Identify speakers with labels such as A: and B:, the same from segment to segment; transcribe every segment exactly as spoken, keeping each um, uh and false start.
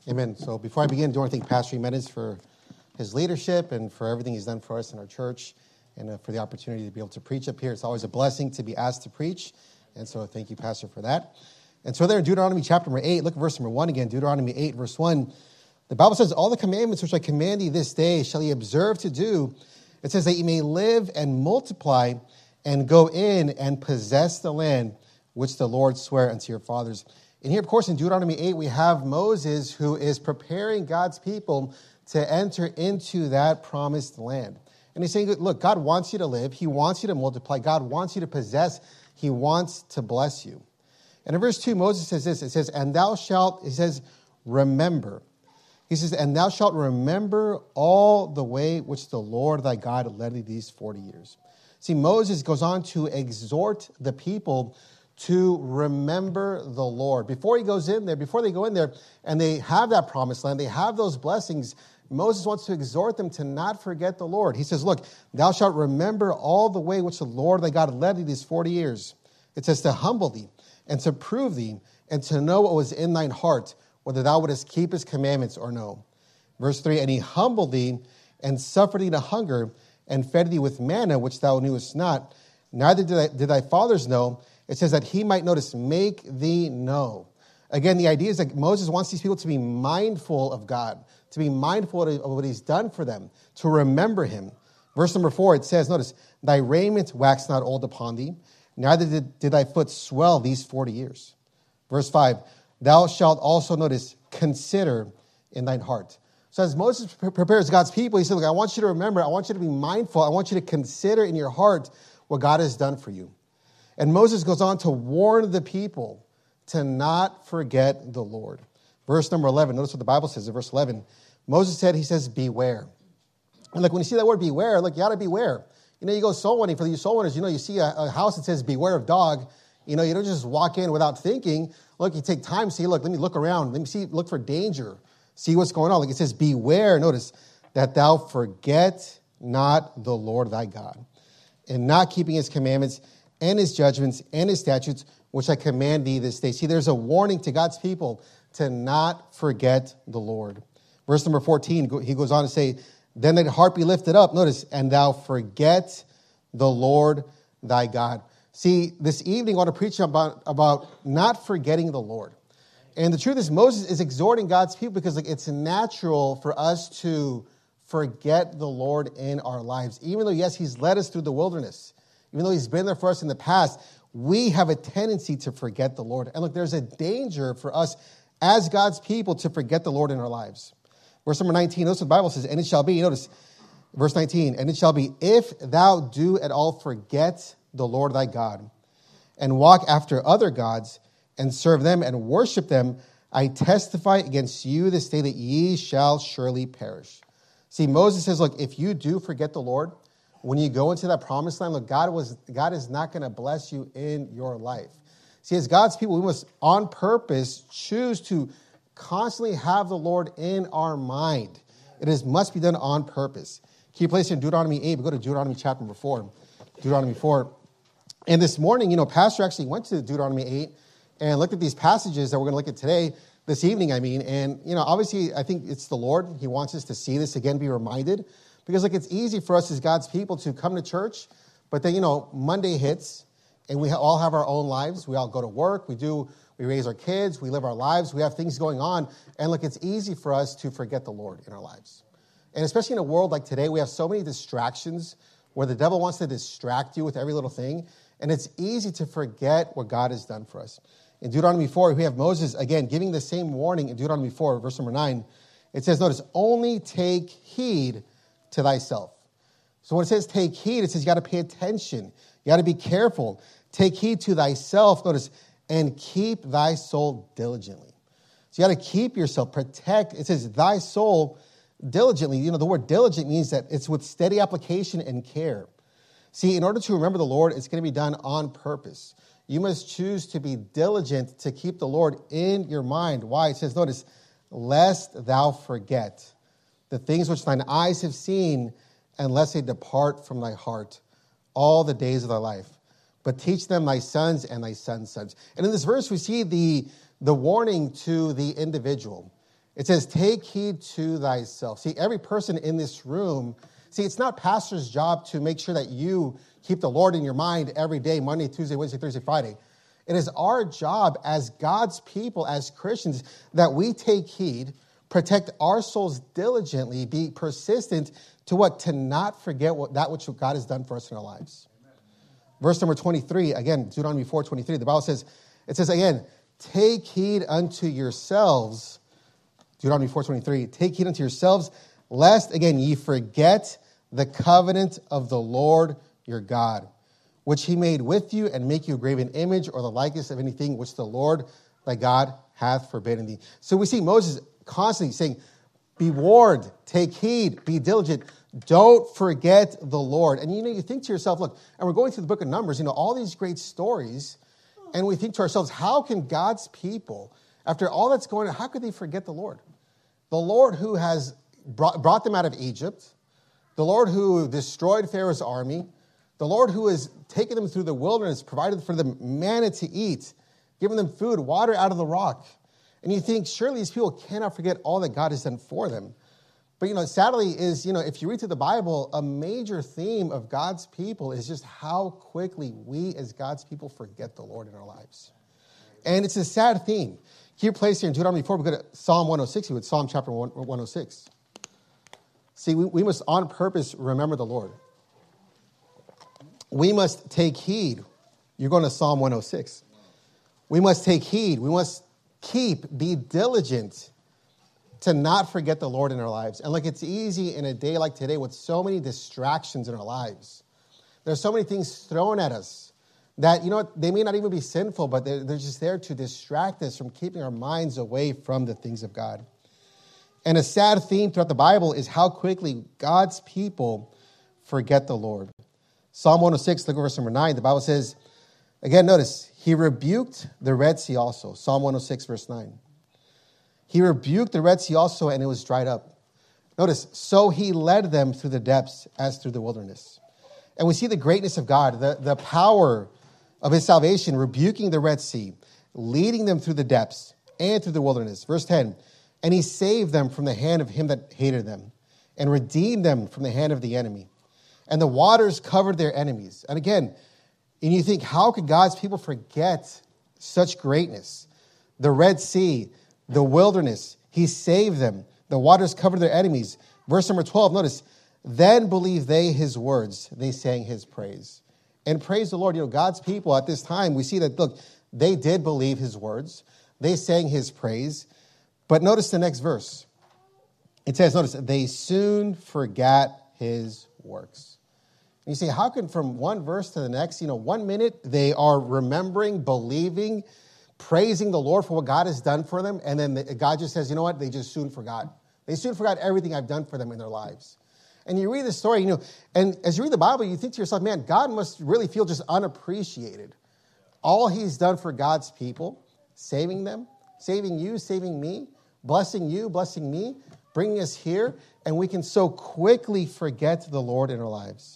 A: Amen. So before I begin, I do want to thank Pastor Jimenez for his leadership and for everything he's done for us in our church and uh, for the opportunity to be able to preach up here. It's always a blessing to be asked to preach. And so thank you, Pastor, for that. And so there in Deuteronomy chapter number eight, look at verse number one again, Deuteronomy eight, verse one. The Bible says, all the commandments which I command thee this day shall ye observe to do. It says that ye may live and multiply and go in and possess the land which the Lord sware unto your fathers. And here, of course, in Deuteronomy eight, we have Moses who is preparing God's people to enter into that promised land. And he's saying, look, God wants you to live. He wants you to multiply. God wants you to possess. He wants to bless you. And in verse two, Moses says this. It says, and thou shalt, he says, remember. He says, and thou shalt remember all the way which the Lord thy God led thee these forty years. See, Moses goes on to exhort the people to remember the Lord. Before he goes in there, before they go in there and they have that promised land, they have those blessings, Moses wants to exhort them to not forget the Lord. He says, look, thou shalt remember all the way which the Lord thy God led thee these forty years. It says to humble thee and to prove thee and to know what was in thine heart, whether thou wouldest keep his commandments or no. Verse three, and he humbled thee and suffered thee to hunger and fed thee with manna, which thou knewest not, neither did, I, did thy fathers know. It says that he might, notice, make thee know. Again, the idea is that Moses wants these people to be mindful of God, to be mindful of what he's done for them, to remember him. Verse number four, it says, notice, thy raiment waxed not old upon thee, neither did, did thy foot swell these forty years. Verse five, thou shalt also, notice, consider in thine heart. So as Moses prepares God's people, he said, look, I want you to remember, I want you to be mindful, I want you to consider in your heart what God has done for you. And Moses goes on to warn the people to not forget the Lord. Verse number eleven, notice what the Bible says in verse eleven. Moses said, he says, beware. And like when you see that word beware, look, you got to beware. You know, you go soul winning for you soul winners, you know, you see a, a house that says beware of dog. You know, you don't just walk in without thinking. Look, you take time, see, look, let me look around. Let me see, look for danger. See what's going on. Like it says, beware, notice, that thou forget not the Lord thy God, and not keeping his commandments and his judgments and his statutes, which I command thee this day. See, there's a warning to God's people to not forget the Lord. Verse number fourteen, he goes on to say, then thy heart be lifted up, notice, and thou forget the Lord thy God. See, this evening I want to preach about, about not forgetting the Lord. And the truth is, Moses is exhorting God's people because like, it's natural for us to forget the Lord in our lives. Even though, yes, he's led us through the wilderness, even though he's been there for us in the past, we have a tendency to forget the Lord. And look, there's a danger for us as God's people to forget the Lord in our lives. Verse number nineteen, notice what the Bible says, and it shall be, notice, verse nineteen, and it shall be, if thou do at all forget the Lord thy God, and walk after other gods, and serve them and worship them, I testify against you this day that ye shall surely perish. See, Moses says, look, if you do forget the Lord, when you go into that promised land, look, God was God is not going to bless you in your life. See, as God's people, we must on purpose choose to constantly have the Lord in our mind. It is must be done on purpose. Key place in Deuteronomy eight, we go to Deuteronomy chapter number four. Deuteronomy four. And this morning, you know, Pastor actually went to Deuteronomy eight and looked at these passages that we're going to look at today, this evening, I mean. And, you know, obviously, I think it's the Lord. He wants us to see this again, be reminded. Because, like, it's easy for us as God's people to come to church, but then, you know, Monday hits, and we all have our own lives. We all go to work. We do, we raise our kids. We live our lives. We have things going on. And, look, it's easy for us to forget the Lord in our lives. And especially in a world like today, we have so many distractions where the devil wants to distract you with every little thing. And it's easy to forget what God has done for us. In Deuteronomy four, we have Moses, again, giving the same warning in Deuteronomy four, verse number nine. It says, notice, only take heed to thyself. So when it says take heed, it says you got to pay attention. You got to be careful. Take heed to thyself, notice, and keep thy soul diligently. So you got to keep yourself, protect. It says thy soul diligently. You know, the word diligent means that it's with steady application and care. See, in order to remember the Lord, it's going to be done on purpose. You must choose to be diligent to keep the Lord in your mind. Why? It says, notice, lest thou forget the things which thine eyes have seen, unless they depart from thy heart all the days of thy life. But teach them thy sons and thy sons' sons. And in this verse, we see the, the warning to the individual. It says, take heed to thyself. See, every person in this room, see, it's not pastor's job to make sure that you keep the Lord in your mind every day, Monday, Tuesday, Wednesday, Thursday, Friday. It is our job as God's people, as Christians, that we take heed, protect our souls diligently, be persistent to what? To not forget what, that which God has done for us in our lives. Amen. Verse number twenty-three, again, Deuteronomy four twenty-three, the Bible says, it says again, take heed unto yourselves, Deuteronomy four twenty-three, take heed unto yourselves, lest, again, ye forget the covenant of the Lord your God, which he made with you, and make you a graven image or the likeness of anything which the Lord thy God hath forbidden thee. So we see Moses constantly saying, be warned, take heed, be diligent, don't forget the Lord. And you know, you think to yourself, look, and we're going through the book of Numbers, you know, all these great stories, and we think to ourselves, how can God's people, after all that's going on, how could they forget the Lord? The Lord who has brought, brought them out of Egypt, the Lord who destroyed Pharaoh's army, the Lord who has taken them through the wilderness, provided for them manna to eat, given them food, water out of the rock. And you think, surely these people cannot forget all that God has done for them. But, you know, sadly is, you know, if you read through the Bible, a major theme of God's people is just how quickly we as God's people forget the Lord in our lives. And it's a sad theme. Here, placed here in Deuteronomy four, we go to Psalm one oh six, with Psalm chapter one oh six. See, we, we must on purpose remember the Lord. We must take heed. You're going to Psalm one oh six. We must take heed. We must keep, be diligent to not forget the Lord in our lives. And like, it's easy in a day like today with so many distractions in our lives. There's so many things thrown at us that, you know what, they may not even be sinful, but they're, they're just there to distract us from keeping our minds away from the things of God. And a sad theme throughout the Bible is how quickly God's people forget the Lord. Psalm one oh six, look at verse number nine. The Bible says, again, notice, he rebuked the Red Sea also. Psalm one oh six, verse nine. He rebuked the Red Sea also, and it was dried up. Notice, so he led them through the depths as through the wilderness. And we see the greatness of God, the, the power of his salvation, rebuking the Red Sea, leading them through the depths and through the wilderness. Verse ten, and he saved them from the hand of him that hated them, and redeemed them from the hand of the enemy. And the waters covered their enemies. And again, and you think, how could God's people forget such greatness? The Red Sea, the wilderness, he saved them. The waters covered their enemies. Verse number twelve, notice, then believed they his words. They sang his praise. And praise the Lord, you know, God's people at this time, we see that, look, they did believe his words. They sang his praise. But notice the next verse. It says, notice, they soon forgot his works. And you say, how can from one verse to the next, you know, one minute they are remembering, believing, praising the Lord for what God has done for them, and then the, God just says, you know what, they just soon forgot. They soon forgot everything I've done for them in their lives. And you read the story, you know, and as you read the Bible, you think to yourself, man, God must really feel just unappreciated. All he's done for God's people, saving them, saving you, saving me, blessing you, blessing me, bringing us here, and we can so quickly forget the Lord in our lives.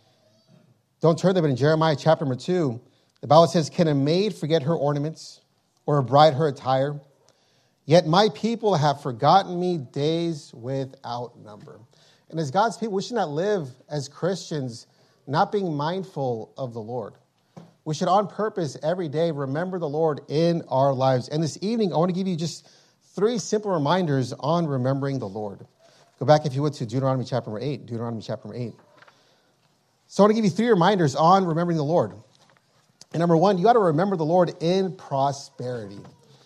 A: Don't turn there, but in Jeremiah chapter number two, the Bible says, can a maid forget her ornaments, or a bride her attire? Yet my people have forgotten me days without number. And as God's people, we should not live as Christians not being mindful of the Lord. We should on purpose every day remember the Lord in our lives. And this evening, I want to give you just three simple reminders on remembering the Lord. Go back, if you would, to Deuteronomy chapter number eight. Deuteronomy chapter number eight. So I want to give you three reminders on remembering the Lord. And number one, you got to remember the Lord in prosperity.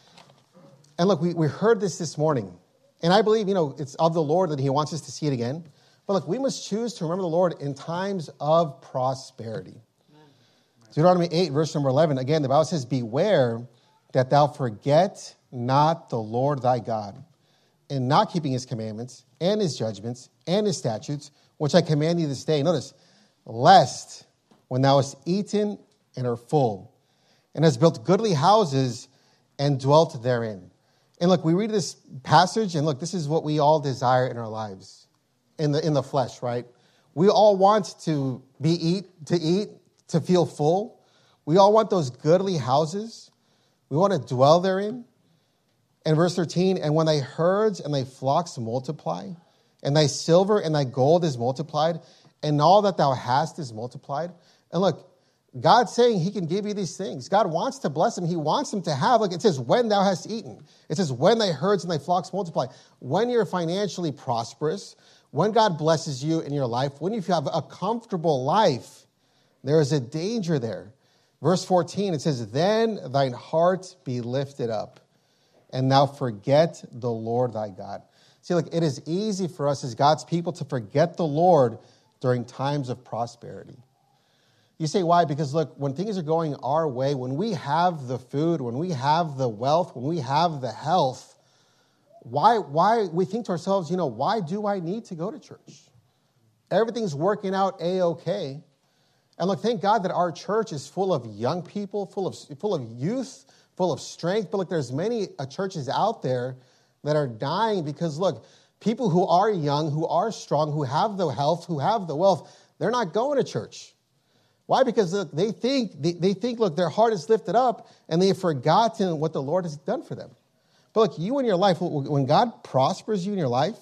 A: And look, we, we heard this this morning. And I believe, you know, it's of the Lord that he wants us to see it again. But look, we must choose to remember the Lord in times of prosperity. Amen. Deuteronomy eight, verse number eleven. Again, the Bible says, beware that thou forget not the Lord thy God, in not keeping his commandments and his judgments and his statutes, which I command thee this day. Notice, lest when thou hast eaten and are full, and hast built goodly houses and dwelt therein. And look, we read this passage, and look, this is what we all desire in our lives, in the in the flesh, right? We all want to be eat, to eat, to feel full. We all want those goodly houses. We want to dwell therein. And verse thirteen, and when thy herds and thy flocks multiply, and thy silver and thy gold is multiplied, and all that thou hast is multiplied. And look, God's saying he can give you these things. God wants to bless them. He wants them to have, like it says, when thou hast eaten. It says, when thy herds and thy flocks multiply. When you're financially prosperous, when God blesses you in your life, when you have a comfortable life, there is a danger there. Verse fourteen, it says, then thine heart be lifted up, and thou forget the Lord thy God. See, look, it is easy for us as God's people to forget the Lord during times of prosperity. You say, why? Because look, when things are going our way, when we have the food, when we have the wealth, when we have the health, why, why we think to ourselves, you know, why do I need to go to church? Everything's working out A-okay. And look, thank God that our church is full of young people, full of, full of youth, full of strength. But look, there's many uh, churches out there that are dying because, look, people who are young, who are strong, who have the health, who have the wealth, they're not going to church. Why? Because look, they think, they, they think, look, their heart is lifted up and they have forgotten what the Lord has done for them. But look, you in your life, when God prospers you in your life,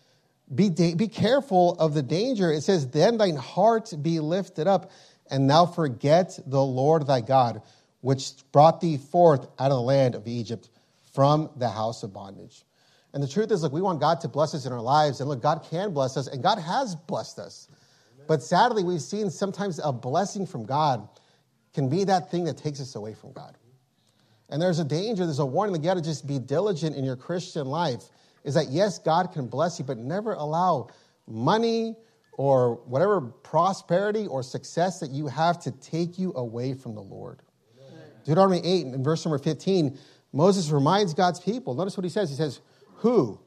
A: be, be careful of the danger. It says, then thine heart be lifted up, and thou forget the Lord thy God, which brought thee forth out of the land of Egypt from the house of bondage. And the truth is, look, we want God to bless us in our lives. And look, God can bless us, and God has blessed us. But sadly, we've seen sometimes a blessing from God can be that thing that takes us away from God. And there's a danger, there's a warning that you got to just be diligent in your Christian life, is that yes, God can bless you, but never allow money or whatever prosperity or success that you have to take you away from the Lord. Amen. Deuteronomy eight, in verse number fifteen, Moses reminds God's people. Notice what he says. He says, who?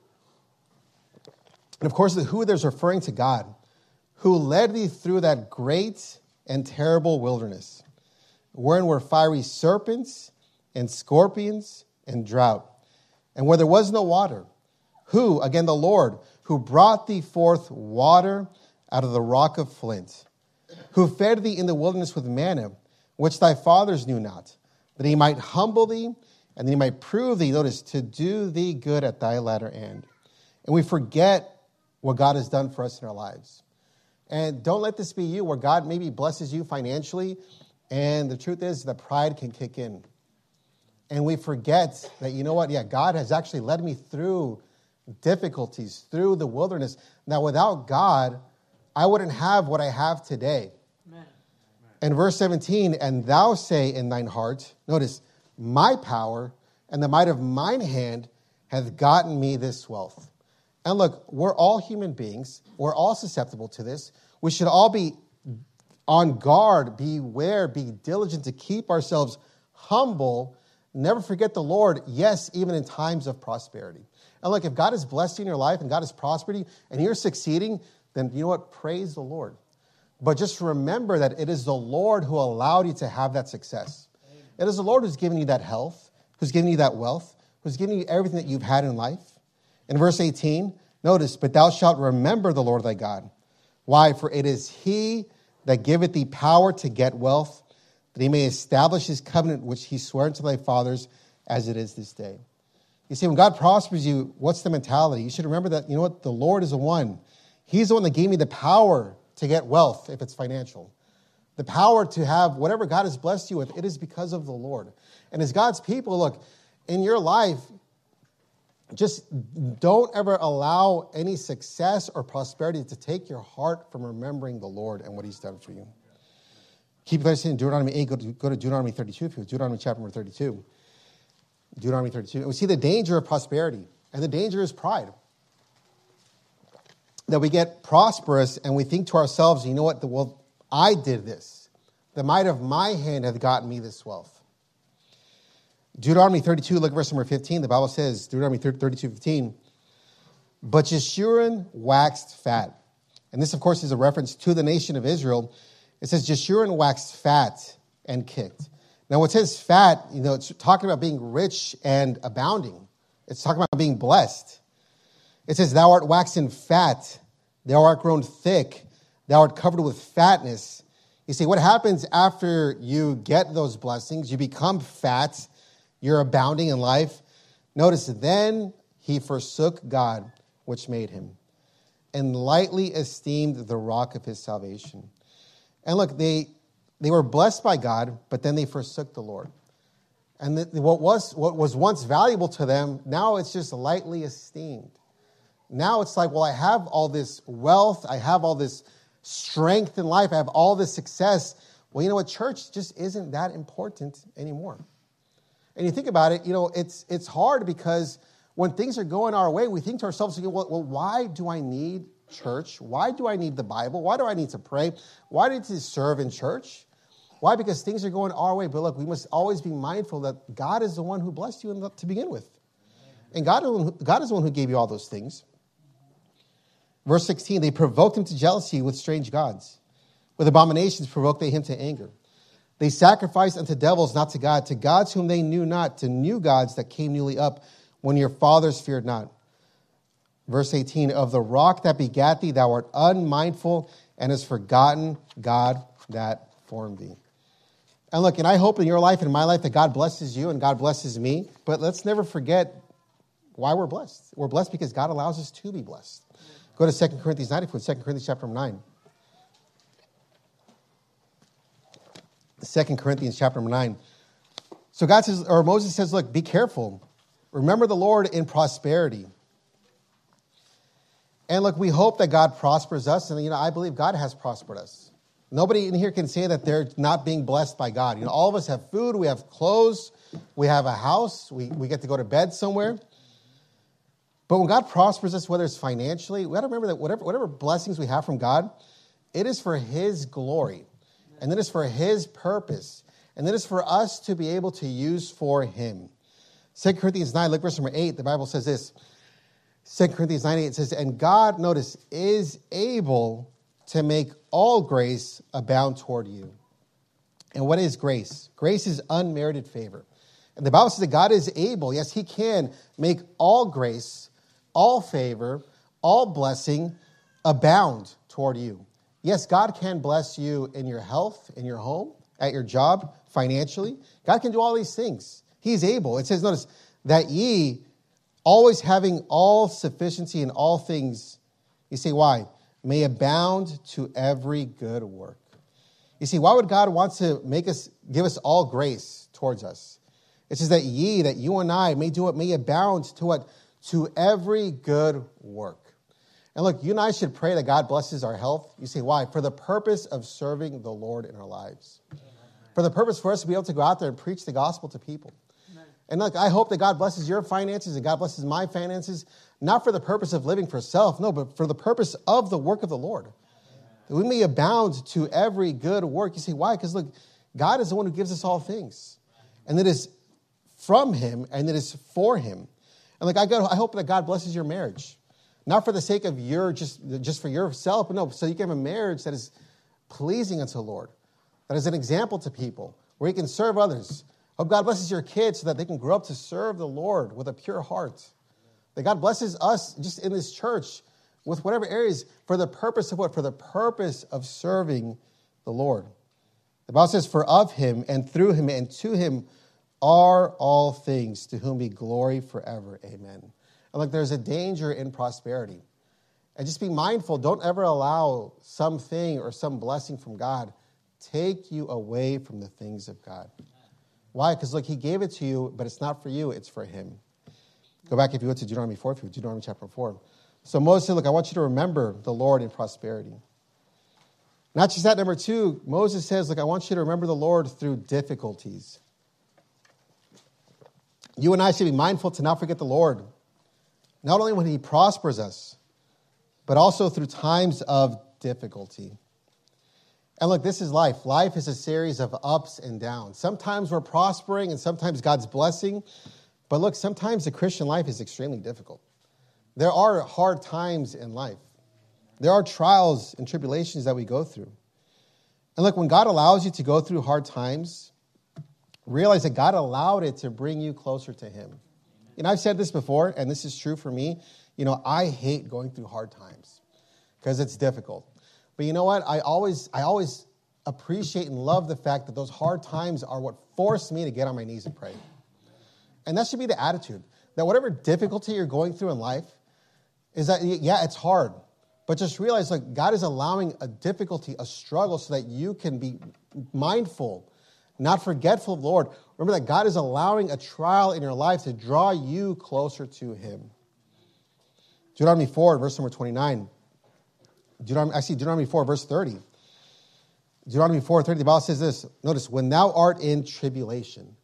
A: And of course, the who there's referring to God. Who led thee through that great and terrible wilderness, wherein were fiery serpents and scorpions and drought, and where there was no water. Who, again the Lord, who brought thee forth water out of the rock of flint, who fed thee in the wilderness with manna, which thy fathers knew not, that he might humble thee, and that he might prove thee, notice, to do thee good at thy latter end. And we forget what God has done for us in our lives. And don't let this be you, where God maybe blesses you financially, and the truth is that pride can kick in. And we forget that, you know what, yeah, God has actually led me through difficulties, through the wilderness. Now, without God, I wouldn't have what I have today. Amen. And verse seventeen, and thou say in thine heart, notice, my power and the might of mine hand hath gotten me this wealth. And look, we're all human beings. We're all susceptible to this. We should all be on guard, beware, be diligent to keep ourselves humble. Never forget the Lord, yes, even in times of prosperity. And look, if God has blessed you in your life and God has prospered you and you're succeeding, then you know what? Praise the Lord. But just remember that it is the Lord who allowed you to have that success. Amen. It is the Lord who's given you that health, who's given you that wealth, who's given you everything that you've had in life. In verse eighteen, notice, but thou shalt remember the Lord thy God. Why? For it is he that giveth thee power to get wealth, that he may establish his covenant which he swore unto thy fathers, as it is this day. You see, when God prospers you, what's the mentality? You should remember that, you know what? The Lord is the one. He's the one that gave me the power to get wealth, if it's financial. The power to have whatever God has blessed you with, it is because of the Lord. And as God's people, look, in your life, just don't ever allow any success or prosperity to take your heart from remembering the Lord and what he's done for you. Keep listening. Deuteronomy eight, go to, go to Deuteronomy thirty-two, if you Deuteronomy chapter number thirty-two. Deuteronomy thirty-two. And we see the danger of prosperity, and the danger is pride. That we get prosperous and we think to ourselves, you know what, well, I did this. The might of my hand hath gotten me this wealth. Deuteronomy thirty-two, look at verse number fifteen. The Bible says, Deuteronomy thirty-two, fifteen, but Jeshurun waxed fat. And this, of course, is a reference to the nation of Israel. It says Jeshurun waxed fat and kicked. Now, when it says fat, you know, it's talking about being rich and abounding. It's talking about being blessed. It says, thou art waxen fat, thou art grown thick, thou art covered with fatness. You see, what happens after you get those blessings? You become fat, you're abounding in life. Notice, then he forsook God, which made him, and lightly esteemed the rock of his salvation. And look, they they were blessed by God, but then they forsook the Lord. And the, what was what was once valuable to them, now it's just lightly esteemed. Now it's like, well, I have all this wealth, I have all this strength in life, I have all this success. Well, you know what? Church just isn't that important anymore. And you think about it, you know, it's it's hard because when things are going our way, we think to ourselves, well, well, why do I need church? Why do I need the Bible? Why do I need to pray? Why do I need to serve in church? Why? Because things are going our way. But look, we must always be mindful that God is the one who blessed you in the, to begin with. And God, God is the one who gave you all those things. Verse sixteen, they provoked him to jealousy with strange gods. With abominations provoked they him to anger. They sacrificed unto devils, not to God, to gods whom they knew not, to new gods that came newly up, when your fathers feared not. Verse eighteen, of the rock that begat thee, thou art unmindful, and hast forgotten God that formed thee. And look, and I hope in your life and in my life that God blesses you and God blesses me, but let's never forget why we're blessed. We're blessed because God allows us to be blessed. Go to Second Corinthians nine, if you would, Second Corinthians chapter nine. Second Corinthians chapter nine. So God says, or Moses says, look, be careful. Remember the Lord in prosperity. And look, we hope that God prospers us. And, you know, I believe God has prospered us. Nobody in here can say that they're not being blessed by God. You know, all of us have food, we have clothes, we have a house, we, we get to go to bed somewhere. But when God prospers us, whether it's financially, we got to remember that whatever, whatever blessings we have from God, it is for his glory. And it is for his purpose. And it is for us to be able to use for him. Second Corinthians nine, look verse number eight, the Bible says this. Second Corinthians nine, eight, it says, and God, notice, is able to make all grace abound toward you. And what is grace? Grace is unmerited favor. And the Bible says that God is able, yes, he can make all grace, all favor, all blessing abound toward you. Yes, God can bless you in your health, in your home, at your job, financially. God can do all these things. He's able. It says, notice, that ye, always having all sufficiency in all things, you say, why? May abound to every good work. You see, why would God want to make us, give us all grace towards us? It says that ye, that you and I may do it, may abound to what? To every good work. And look, you and I should pray that God blesses our health. You say, why? For the purpose of serving the Lord in our lives. For the purpose for us to be able to go out there and preach the gospel to people. Amen. And look, I hope that God blesses your finances and God blesses my finances, not for the purpose of living for self, no, but for the purpose of the work of the Lord. Amen. That we may abound to every good work. You say, why? Because look, God is the one who gives us all things. And it is from him and it is for him. And like I go, I hope that God blesses your marriage. Not for the sake of your, just, just for yourself, but no, so you can have a marriage that is pleasing unto the Lord, that is an example to people, where you can serve others. Hope God blesses your kids so that they can grow up to serve the Lord with a pure heart. That God blesses us just in this church with whatever areas for the purpose of what? For the purpose of serving the Lord. The Bible says, for of him and through him and to him are all things, to whom be glory forever. Amen. And look, there's a danger in prosperity. And just be mindful, don't ever allow something or some blessing from God take you away from the things of God. Why? Because look, he gave it to you, but it's not for you, it's for him. Go back, if you go to Deuteronomy four, if you Deuteronomy chapter four. So Moses said, look, I want you to remember the Lord in prosperity. Not just that, number two, Moses says, look, I want you to remember the Lord through difficulties. You and I should be mindful to not forget the Lord. Not only when he prospers us, but also through times of difficulty. And look, this is life. Life is a series of ups and downs. Sometimes we're prospering and sometimes God's blessing. But look, sometimes the Christian life is extremely difficult. There are hard times in life. There are trials and tribulations that we go through. And look, when God allows you to go through hard times, realize that God allowed it to bring you closer to him. You know, I've said this before, and this is true for me. You know, I hate going through hard times because it's difficult. But you know what? I always, I always appreciate and love the fact that those hard times are what force me to get on my knees and pray. And that should be the attitude. that whatever difficulty you're going through in life is that, yeah, it's hard. But just realize, like, God is allowing a difficulty, a struggle, so that you can be mindful, not forgetful of the Lord. Remember that God is allowing a trial in your life to draw you closer to him. Deuteronomy four, verse number twenty-nine. Deuteronomy, actually, Deuteronomy four, verse thirty. Deuteronomy four, thirty, the Bible says this. Notice, when thou art in tribulation.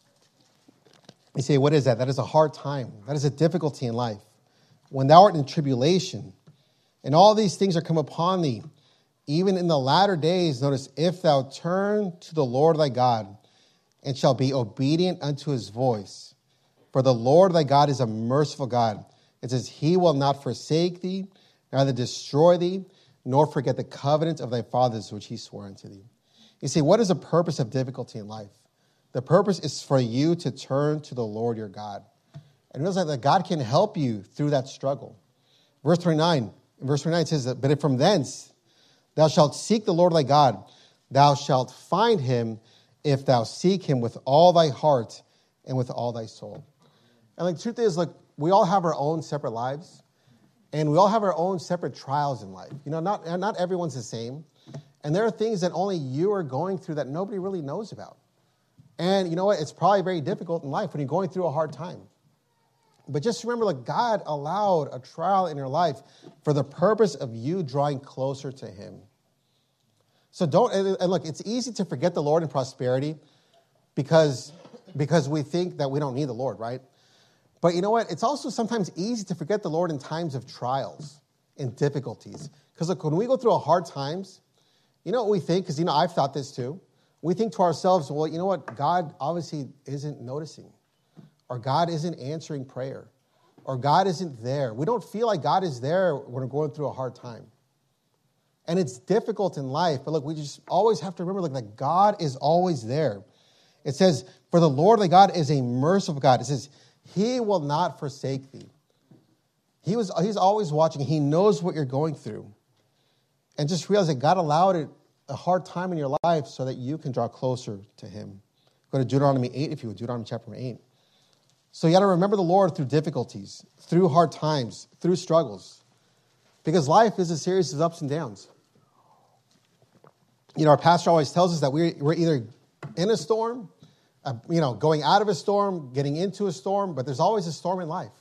A: You say, what is that? That is a hard time. That is a difficulty in life. When thou art in tribulation, and all these things are come upon thee, even in the latter days, notice, if thou turn to the Lord thy God, and shall be obedient unto his voice. For the Lord thy God is a merciful God. It says, he will not forsake thee, neither destroy thee, nor forget the covenant of thy fathers which he swore unto thee. You see, what is the purpose of difficulty in life? The purpose is for you to turn to the Lord your God. And realize that God can help you through that struggle. Verse twenty-nine, verse twenty-nine says that, but if from thence thou shalt seek the Lord thy God, thou shalt find him if thou seek him with all thy heart and with all thy soul. And like, the truth is, like, we all have our own separate lives, and we all have our own separate trials in life. You know, not, not everyone's the same. And there are things that only you are going through that nobody really knows about. And you know what? It's probably very difficult in life when you're going through a hard time. But just remember, like, God allowed a trial in your life for the purpose of you drawing closer to him. So don't, and look, it's easy to forget the Lord in prosperity because, because we think that we don't need the Lord, right? But you know what? It's also sometimes easy to forget the Lord in times of trials and difficulties. Because look, when we go through a hard times, you know what we think? Because, you know, I've thought this too. We think to ourselves, well, you know what? God obviously isn't noticing. Or God isn't answering prayer. Or God isn't there. We don't feel like God is there when we're going through a hard time. And it's difficult in life. But look, we just always have to remember, like, that God is always there. It says, for the Lord thy God is a merciful God. It says, he will not forsake thee. He was, he's always watching. He knows what you're going through. And just realize that God allowed it a hard time in your life so that you can draw closer to him. Go to Deuteronomy eight, if you would. Deuteronomy chapter eight. So you got to remember the Lord through difficulties, through hard times, through struggles. Because life is a series of ups and downs. You know, our pastor always tells us that we're, we're either in a storm, uh, you know, going out of a storm, getting into a storm, but there's always a storm in life.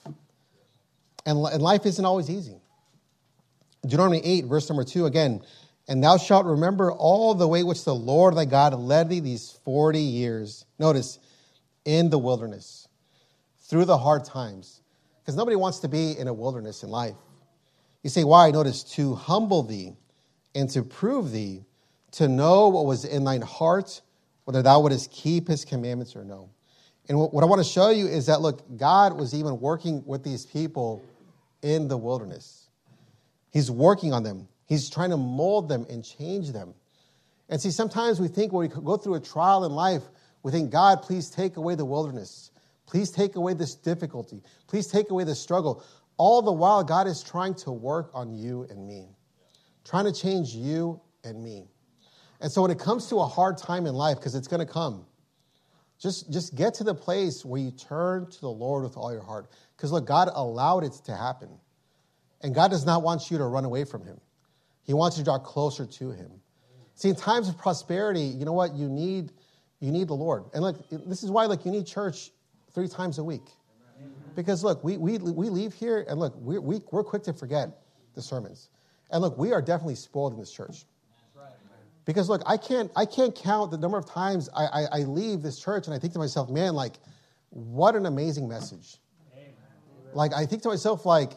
A: And, and life isn't always easy. Deuteronomy eight, verse number two, again, and thou shalt remember all the way which the Lord thy God led thee these forty years. Notice, in the wilderness, through the hard times. Because nobody wants to be in a wilderness in life. You say, why? Notice, to humble thee and to prove thee, to know what was in thine heart, whether thou wouldest keep his commandments or no. And what I want to show you is that, look, God was even working with these people in the wilderness. He's working on them. He's trying to mold them and change them. And see, sometimes we think when we go through a trial in life, we think, God, please take away the wilderness. Please take away this difficulty. Please take away this struggle. All the while, God is trying to work on you and me, trying to change you and me. And so when it comes to a hard time in life, because it's going to come, just, just get to the place where you turn to the Lord with all your heart. Because look, God allowed it to happen. And God does not want you to run away from him. He wants you to draw closer to him. See, in times of prosperity, you know what? You need, you need the Lord. And look, this is why, like, you need church three times a week. Because look, we we we leave here, and look, we, we, we're quick to forget the sermons. And look, we are definitely spoiled in this church. Because look, I can't I can't count the number of times I, I, I leave this church and I think to myself, man, like, what an amazing message. Amen. Like, I think to myself, like,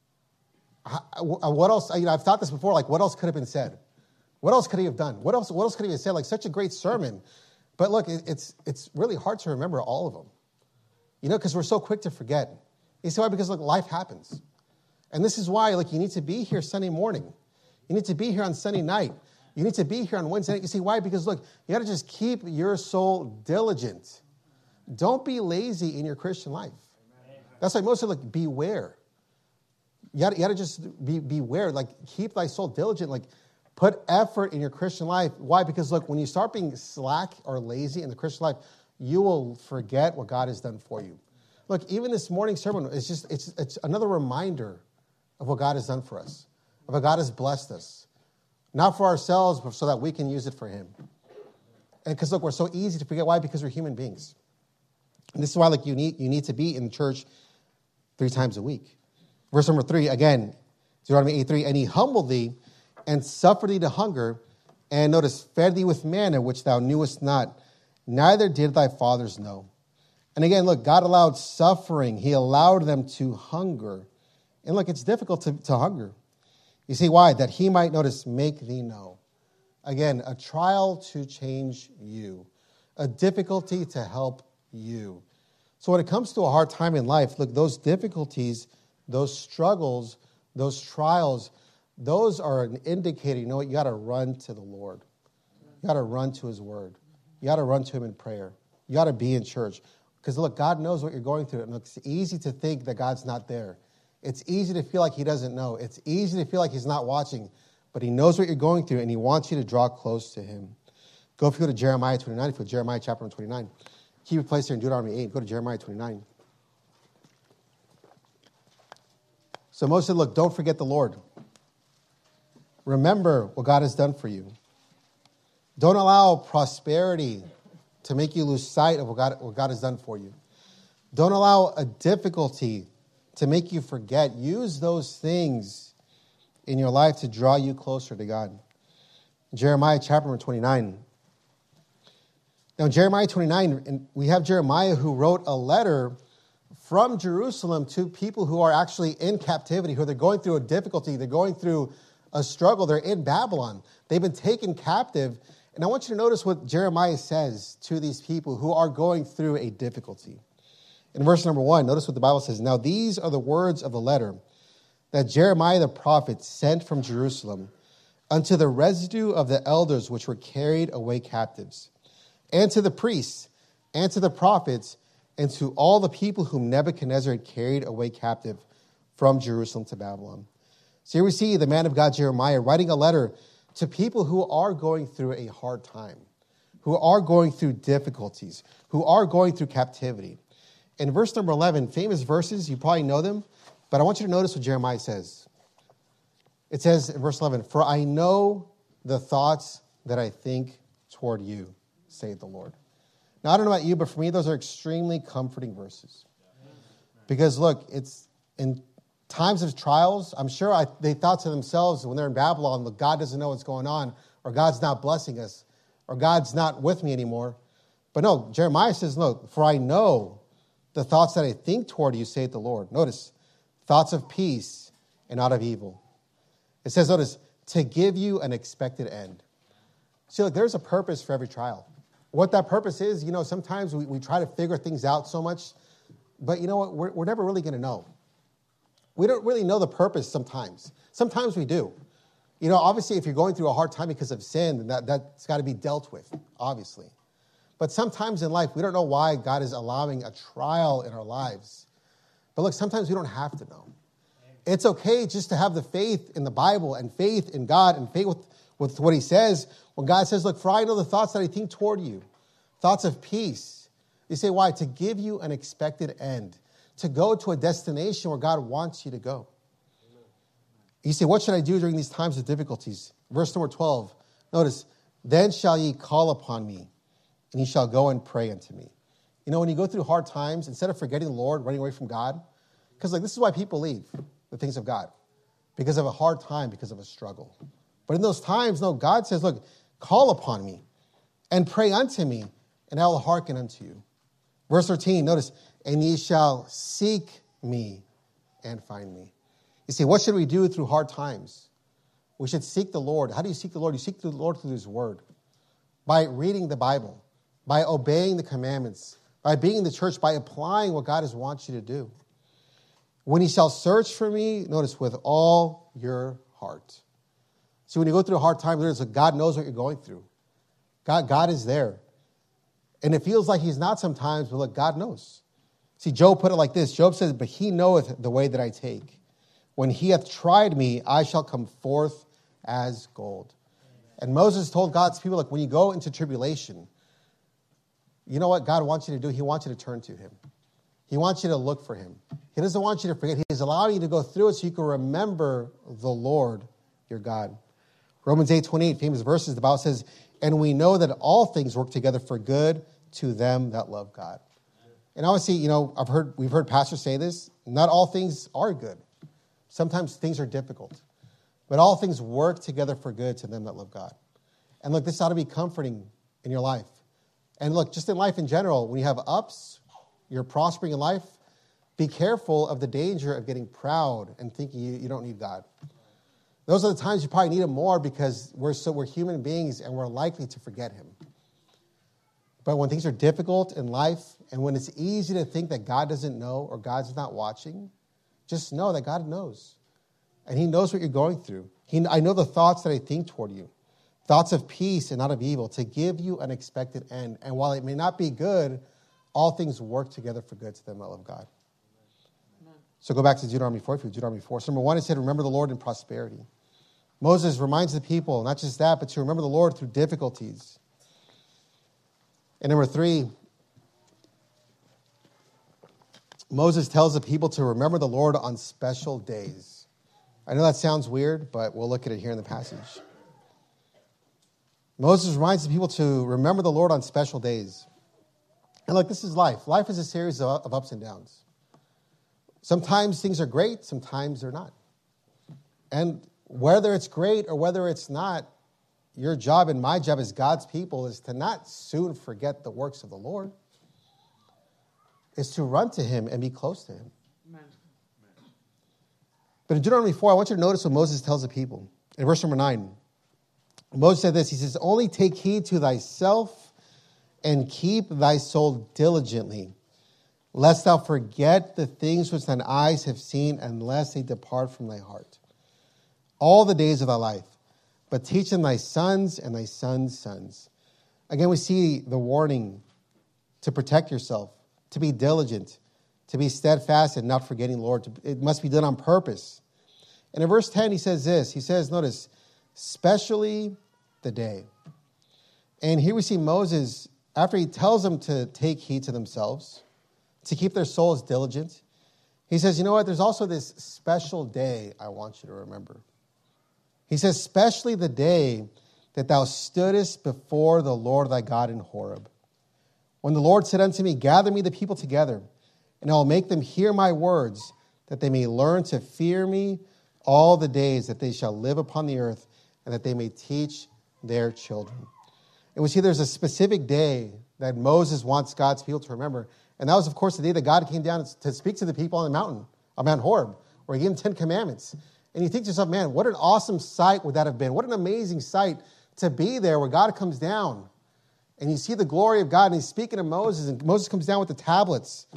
A: what else? You know, I've thought this before. Like, what else could have been said? What else could he have done? What else? What else could he have said? Like, such a great sermon, but look, it, it's it's really hard to remember all of them. You know, because we're so quick to forget. You see why? Because look, life happens, and this is why, like, you need to be here Sunday morning. You need to be here on Sunday night. You need to be here on Wednesday night. You see why? Because look, you got to just keep your soul diligent. Don't be lazy in your Christian life. That's why most of like beware. You got, you got to just be beware. Like, keep thy soul diligent. Like, put effort in your Christian life. Why? Because look, when you start being slack or lazy in the Christian life, you will forget what God has done for you. Look, even this morning's sermon is just, it's, it's another reminder of what God has done for us, of how God has blessed us. Not for ourselves, but so that we can use it for him. And because, look, we're so easy to forget. Why? Because we're human beings. And this is why, like, you need, you need to be in church three times a week. Verse number three, again, Deuteronomy eight three, and he humbled thee and suffered thee to hunger, and notice, fed thee with manna, which thou knewest not, neither did thy fathers know. And again, look, God allowed suffering. He allowed them to hunger. And look, it's difficult to, to hunger. You see why? That he might, notice, make thee know. Again, a trial to change you. A difficulty to help you. So when it comes to a hard time in life, look, those difficulties, those struggles, those trials, those are an indicator. You know what? You got to run to the Lord. You got to run to his word. You got to run to him in prayer. You got to be in church. Because, look, God knows what you're going through. And it's easy to think that God's not there. It's easy to feel like he doesn't know. It's easy to feel like he's not watching. But he knows what you're going through, and he wants you to draw close to him. Go if you go to Jeremiah twenty-nine, if you go to Jeremiah chapter twenty-nine. Keep it placed here in Deuteronomy eight. Go to Jeremiah twenty-nine. So Moses said, look, don't forget the Lord. Remember what God has done for you. Don't allow prosperity to make you lose sight of what God, what God has done for you. Don't allow a difficulty to make you forget. Use those things in your life to draw you closer to God. Jeremiah chapter twenty-nine. Now, Jeremiah twenty-nine, and we have Jeremiah who wrote a letter from Jerusalem to people who are actually in captivity, who they're going through a difficulty, they're going through a struggle, they're in Babylon. They've been taken captive. And I want you to notice what Jeremiah says to these people who are going through a difficulty. In verse number one, notice what the Bible says. Now these are the words of the letter that Jeremiah the prophet sent from Jerusalem unto the residue of the elders which were carried away captives, and to the priests, and to the prophets, and to all the people whom Nebuchadnezzar had carried away captive from Jerusalem to Babylon. So here we see the man of God, Jeremiah, writing a letter to people who are going through a hard time, who are going through difficulties, who are going through captivity. In verse number eleven, famous verses, you probably know them, but I want you to notice what Jeremiah says. It says in verse eleven, for I know the thoughts that I think toward you, saith the Lord. Now, I don't know about you, but for me, those are extremely comforting verses. Because, look, it's in times of trials, I'm sure I, they thought to themselves when they're in Babylon, look, God doesn't know what's going on, or God's not blessing us, or God's not with me anymore. But no, Jeremiah says, no, for I know the thoughts that I think toward you, saith the Lord. Notice, thoughts of peace and not of evil. It says, notice, to give you an expected end. See, look, there's a purpose for every trial. What that purpose is, you know, sometimes we, we try to figure things out so much, but you know what? We're, we're never really going to know. We don't really know the purpose sometimes. Sometimes we do. You know, obviously, if you're going through a hard time because of sin, then that, that's got to be dealt with, obviously. But sometimes in life, we don't know why God is allowing a trial in our lives. But look, sometimes we don't have to know. It's okay just to have the faith in the Bible and faith in God and faith with, with what he says. When God says, look, for I know the thoughts that I think toward you, thoughts of peace. You say, why? To give you an expected end, to go to a destination where God wants you to go. You say, what should I do during these times of difficulties? Verse number twelve, notice, then shall ye call upon me, and ye shall go and pray unto me. You know, when you go through hard times, instead of forgetting the Lord, running away from God, because like this is why people leave the things of God, because of a hard time, because of a struggle. But in those times, no, God says, look, call upon me and pray unto me, and I will hearken unto you. Verse thirteen, notice, and ye shall seek me and find me. You see, what should we do through hard times? We should seek the Lord. How do you seek the Lord? You seek the Lord through his word, by reading the Bible, by obeying the commandments, by being in the church, by applying what God has wants you to do. When ye shall search for me, notice, with all your heart. See, when you go through a hard time, there's a, God knows what you're going through. God, God is there. And it feels like he's not sometimes, but look, God knows. See, Job put it like this. Job says, but he knoweth the way that I take. When he hath tried me, I shall come forth as gold. And Moses told God's people, look, when you go into tribulation, you know what God wants you to do? He wants you to turn to him. He wants you to look for him. He doesn't want you to forget. He's allowing you to go through it so you can remember the Lord, your God. Romans eight twenty-eight, famous verses, the Bible says, and we know that all things work together for good to them that love God. And obviously, you know, I've heard, we've heard pastors say this, not all things are good. Sometimes things are difficult. But all things work together for good to them that love God. And look, this ought to be comforting in your life. And look, just in life in general, when you have ups, you're prospering in life, be careful of the danger of getting proud and thinking you, you don't need God. Those are the times you probably need him more because we're so we're human beings and we're likely to forget him. But when things are difficult in life and when it's easy to think that God doesn't know or God's not watching, just know that God knows. And he knows what you're going through. He, I know the thoughts that I think toward you. Thoughts of peace and not of evil, to give you an expected end. And while it may not be good, all things work together for good to them that love God. Amen. So go back to Deuteronomy four. If you Deuteronomy four. So number one, it said, remember the Lord in prosperity. Moses reminds the people, not just that, but to remember the Lord through difficulties. And number three, Moses tells the people to remember the Lord on special days. I know that sounds weird, but we'll look at it here in the passage. Moses reminds the people to remember the Lord on special days. And look, this is life. Life is a series of, of ups and downs. Sometimes things are great, sometimes they're not. And whether it's great or whether it's not, your job and my job as God's people is to not soon forget the works of the Lord. Is to run to him and be close to him. Amen. But in Deuteronomy four, I want you to notice what Moses tells the people. In verse number nine, Moses said this, he says, only take heed to thyself and keep thy soul diligently, lest thou forget the things which thine eyes have seen, unless they depart from thy heart. All the days of thy life, but teach them thy sons and thy sons' sons. Again, we see the warning to protect yourself, to be diligent, to be steadfast and not forgetting the Lord. It must be done on purpose. And in verse ten, he says this. He says, notice, especially the day. And here we see Moses, after he tells them to take heed to themselves, to keep their souls diligent, he says, you know what? There's also this special day I want you to remember. He says, especially the day that thou stoodest before the Lord thy God in Horeb. When the Lord said unto me, gather me the people together, and I will make them hear my words, that they may learn to fear me all the days that they shall live upon the earth, and that they may teach their children. And we see there's a specific day that Moses wants God's people to remember. And that was, of course, the day that God came down to speak to the people on the mountain, on Mount Horeb, where he gave them Ten Commandments. And you think to yourself, man, what an awesome sight would that have been? What an amazing sight to be there where God comes down. And you see the glory of God, and he's speaking to Moses, and Moses comes down with the tablets.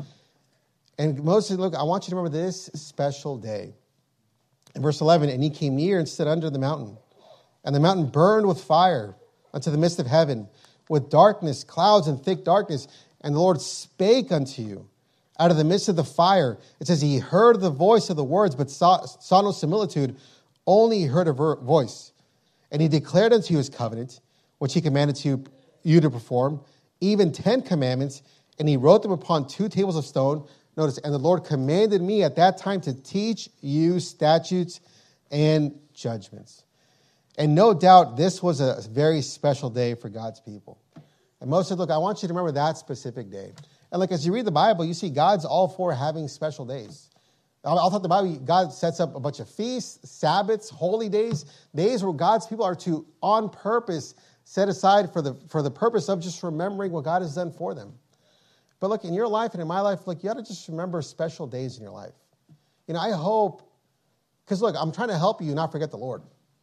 A: And Moses said, look, I want you to remember this special day. In verse eleven, and he came near and stood under the mountain. And the mountain burned with fire unto the midst of heaven, with darkness, clouds and thick darkness. And the Lord spake unto you out of the midst of the fire. It says he heard the voice of the words, but saw, saw no similitude, only he heard a ver- voice. And he declared unto you his covenant, which he commanded to you to perform, even ten commandments, and he wrote them upon two tables of stone. Notice, and the Lord commanded me at that time to teach you statutes and judgments. And no doubt this was a very special day for God's people. And Moses said, look, I want you to remember that specific day. And like as you read the Bible, you see God's all for having special days. All throughout the Bible, God sets up a bunch of feasts, Sabbaths, holy days, days where God's people are to, on purpose, set aside for the, for the purpose of just remembering what God has done for them. But look, in your life and in my life, look, you ought to just remember special days in your life. You know, I hope, because look, I'm trying to help you not forget the Lord.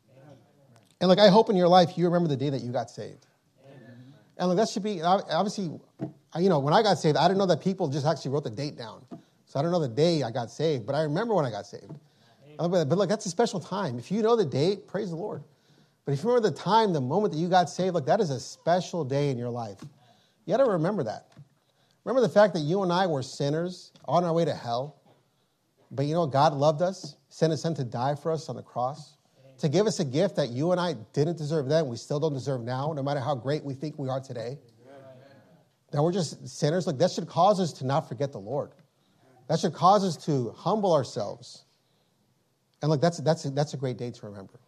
A: And like, I hope in your life you remember the day that you got saved. Amen. And like, that should be, obviously, you know, when I got saved, I didn't know that people just actually wrote the date down. So I don't know the day I got saved, but I remember when I got saved. Amen. But look, that's a special time. If you know the date, praise the Lord. But if you remember the time, the moment that you got saved, look, that is a special day in your life. You got to remember that. Remember the fact that you and I were sinners on our way to hell. But you know, God loved us, sent his son to die for us on the cross, to give us a gift that you and I didn't deserve then, we still don't deserve now, no matter how great we think we are today. Now we're just sinners. Look, that should cause us to not forget the Lord. That should cause us to humble ourselves. And look, that's, that's, that's a great day to remember.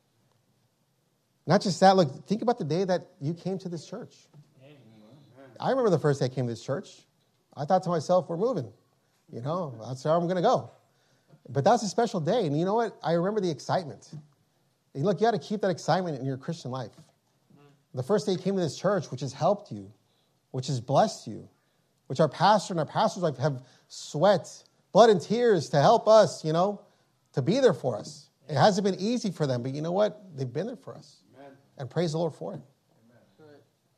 A: Not just that, look, think about the day that you came to this church. I remember the first day I came to this church. I thought to myself, we're moving. You know, that's where I'm going to go. But that's a special day. And you know what? I remember the excitement. And look, you got to keep that excitement in your Christian life. The first day you came to this church, which has helped you, which has blessed you, which our pastor and our pastor's wife have sweat, blood, and tears to help us, you know, to be there for us. It hasn't been easy for them, but you know what? They've been there for us. Amen. And praise the Lord for it. Amen.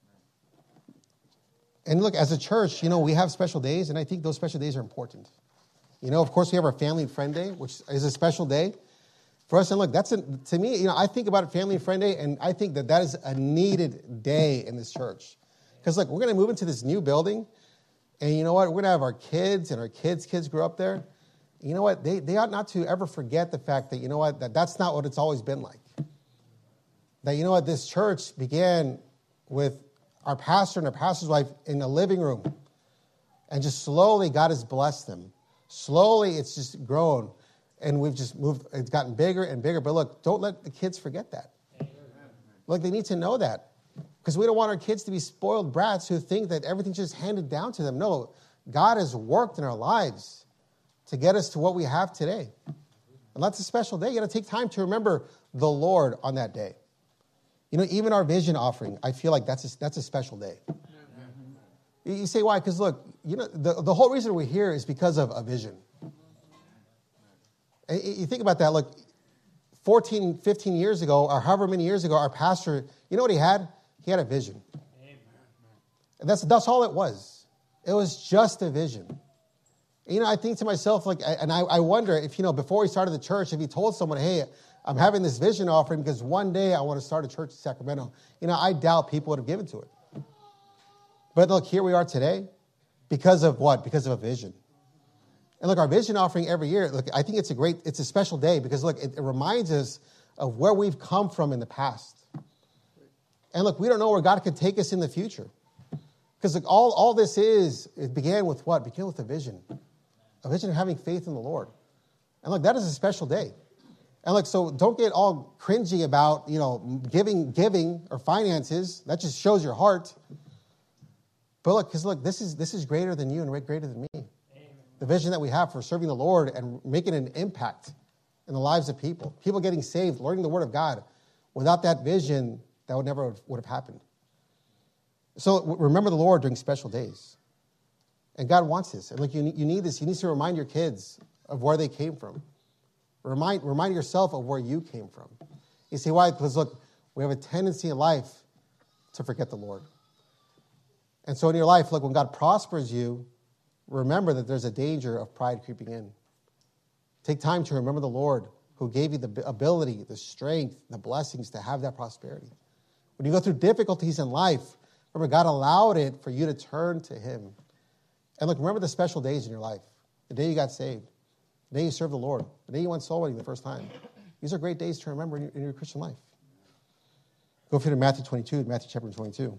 A: And look, as a church, you know, we have special days, and I think those special days are important. You know, of course, we have our Family and Friend Day, which is a special day for us. And look, that's a, to me, you know, I think about Family and Friend Day, and I think that that is a needed day in this church. Because, look, we're going to move into this new building, and you know what? We're going to have our kids, and our kids' kids grow up there. You know what? They they ought not to ever forget the fact that, you know what, that that's not what it's always been like. That, you know what, this church began with our pastor and our pastor's wife in a living room. And just slowly, God has blessed them. Slowly, it's just grown. And we've just moved, it's gotten bigger and bigger. But look, don't let the kids forget that. Look, they need to know that. Because we don't want our kids to be spoiled brats who think that everything's just handed down to them. No, God has worked in our lives to get us to what we have today. And that's a special day. You got to take time to remember the Lord on that day. You know, even our vision offering, I feel like that's a, that's a special day. You say, why? Because look, you know, the, the whole reason we're here is because of a vision. And you think about that, look, fourteen, fifteen years ago, or however many years ago, our pastor, you know what he had? He had a vision. And that's, that's all it was. It was just a vision. And, you know, I think to myself, like, and I, I wonder if, you know, before he started the church, if he told someone, hey, I'm having this vision offering because one day I want to start a church in Sacramento, you know, I doubt people would have given to it. But look, here we are today because of what? Because of a vision. And look, our vision offering every year, look, I think it's a great, it's a special day because look, it, it reminds us of where we've come from in the past. And look, we don't know where God could take us in the future. Because look, all, all this is, it began with what? It began with a vision. A vision of having faith in the Lord. And look, that is a special day. And look, so don't get all cringy about, you know, giving, giving or finances. That just shows your heart. But look, because look, this is this is greater than you and greater than me. Amen. The vision that we have for serving the Lord and making an impact in the lives of people. People getting saved, learning the Word of God. Without that vision, that would never would have happened. So remember the Lord during special days. And God wants this. And look, you need, you need this. You need to remind your kids of where they came from. Remind, remind yourself of where you came from. You see why? Because look, we have a tendency in life to forget the Lord. And so in your life, look, when God prospers you, remember that there's a danger of pride creeping in. Take time to remember the Lord who gave you the ability, the strength, the blessings to have that prosperity. When you go through difficulties in life, remember God allowed it for you to turn to Him. And look, remember the special days in your life. The day you got saved. The day you served the Lord. The day you went soul winning the first time. These are great days to remember in your, in your Christian life. Go for to Matthew twenty-two, Matthew chapter twenty-two.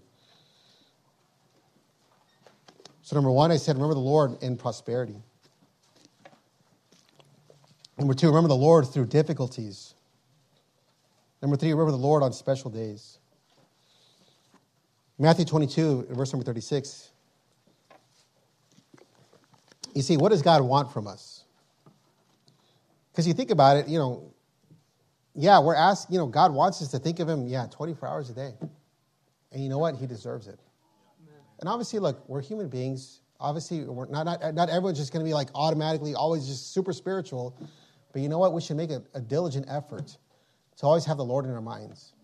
A: So number one, I said, remember the Lord in prosperity. Number two, remember the Lord through difficulties. Number three, remember the Lord on special days. Matthew twenty-two, verse number thirty-six. You see, what does God want from us? Because you think about it, you know, yeah, we're asked, you know, God wants us to think of Him, yeah, twenty-four hours a day. And you know what? He deserves it. And obviously, look, we're human beings. Obviously, we're not, not, not everyone's just going to be like automatically always just super spiritual. But you know what? We should make a, a diligent effort to always have the Lord in our minds.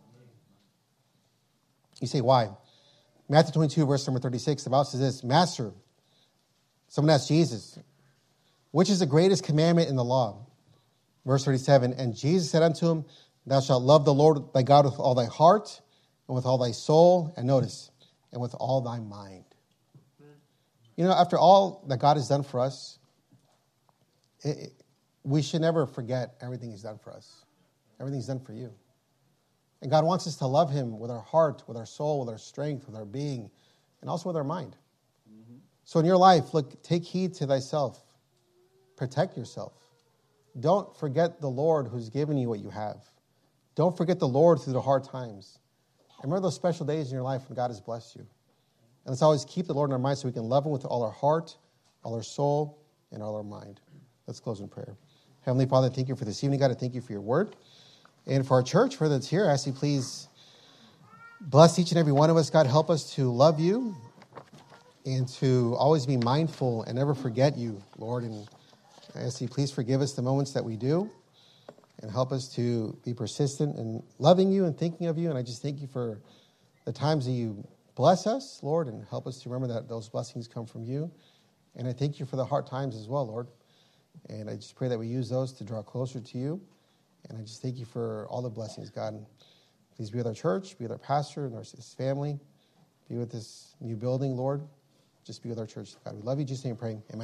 A: You say, why? Matthew twenty-two, verse number thirty-six, the Bible says this, Master, someone asked Jesus, which is the greatest commandment in the law? Verse thirty-seven, and Jesus said unto him, thou shalt love the Lord thy God with all thy heart, and with all thy soul, and notice, and with all thy mind. You know, after all that God has done for us, it, it, we should never forget everything He's done for us. Everything He's done for you. And God wants us to love Him with our heart, with our soul, with our strength, with our being, and also with our mind. Mm-hmm. So in your life, look, take heed to thyself. protect yourself. Don't forget the Lord who's given you what you have. Don't forget the Lord through the hard times. And remember those special days in your life when God has blessed you. And let's always keep the Lord in our mind so we can love him with all our heart, all our soul, and all our mind. Let's close in prayer. Heavenly Father, thank you for this evening, God. I thank you for your word. And for our church, for that's here, I ask you please bless each and every one of us. God, help us to love you and to always be mindful and never forget you, Lord. And I ask you please forgive us the moments that we do and help us to be persistent in loving you and thinking of you. And I just thank you for the times that you bless us, Lord, and help us to remember that those blessings come from you. And I thank you for the hard times as well, Lord. And I just pray that we use those to draw closer to you. And I just thank you for all the blessings, God. And please be with our church, be with our pastor and our, his family. Be with this new building, Lord. Just be with our church, God. We love you. Just name praying. Amen.